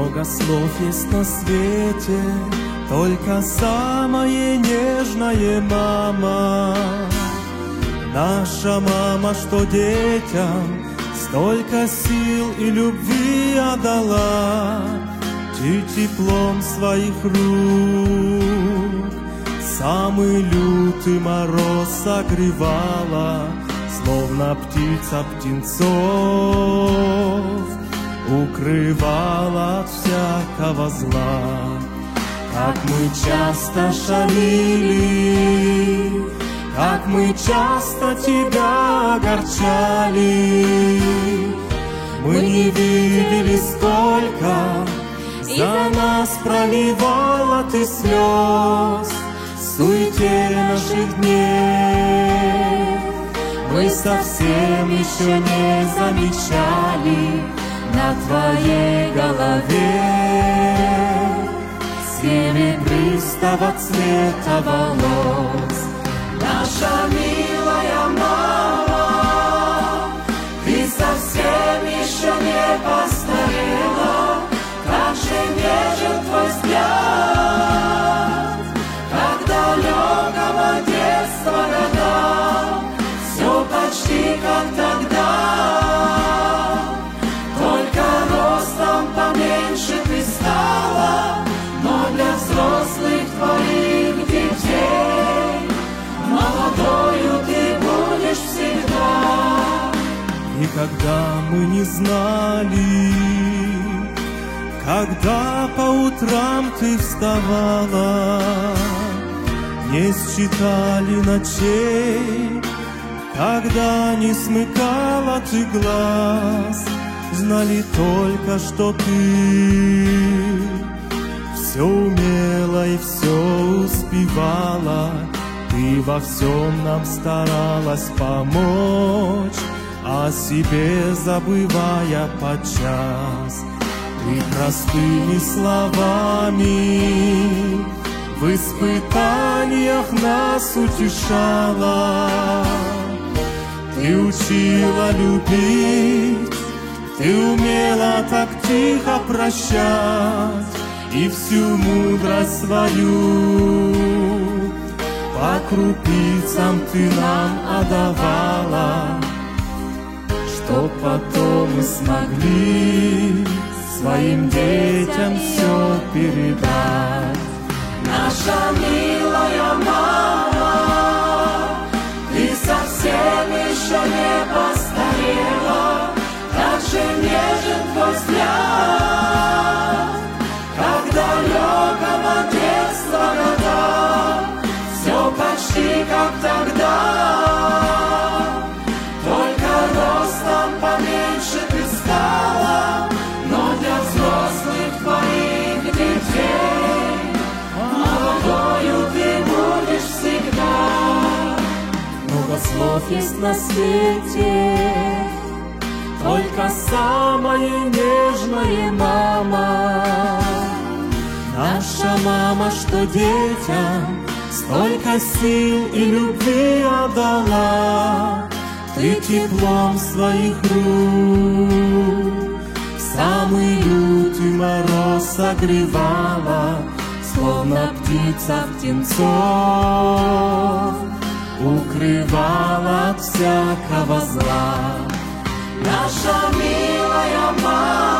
Много слов есть на свете, только самое нежное мама. Наша мама, что детям столько сил и любви отдала, ты теплом своих рук самый лютый мороз согревала, словно птица птенцов укрывала от всякого зла. Как мы часто шалили, как мы часто тебя огорчали, мы не видели, сколько за нас проливала ты слез в суете наших дней. Мы совсем еще не замечали на твоей голове серебристого цвета волос. Наша милая мама, ты совсем еще не постарела, как же нежен твой взгляд, как далекого детства года, все почти как тогда, только ростом поменьше ты стала, но для взрослых твоих детей молодою ты будешь всегда. Никогда мы не знали, когда по утрам ты вставала, не считали ночей, когда не смыкала ты глаз, знали только, что ты все умела и все успевала. Ты во всем нам старалась помочь, о себе забывая подчас. Ты простыми словами в испытаниях нас утешала. Ты учила любить, ты умела так тихо прощать, и всю мудрость свою по крупицам ты нам отдавала, чтоб потом мы смогли своим детям все передать. Наша милая мама, ты совсем еще не постарела, как же нежен твой взгляд, как далекого детства года, все почти как тогда, только ростом поменьше ты стала, но для взрослых твоих детей молодою ты будешь всегда. Много слов есть на свете, только самое нежное мама. Наша мама, что детям столько сил и любви отдала, ты теплом своих рук самый лютый мороз согревала, словно птица птенцов укрывала от всякого зла. Наша милая мама,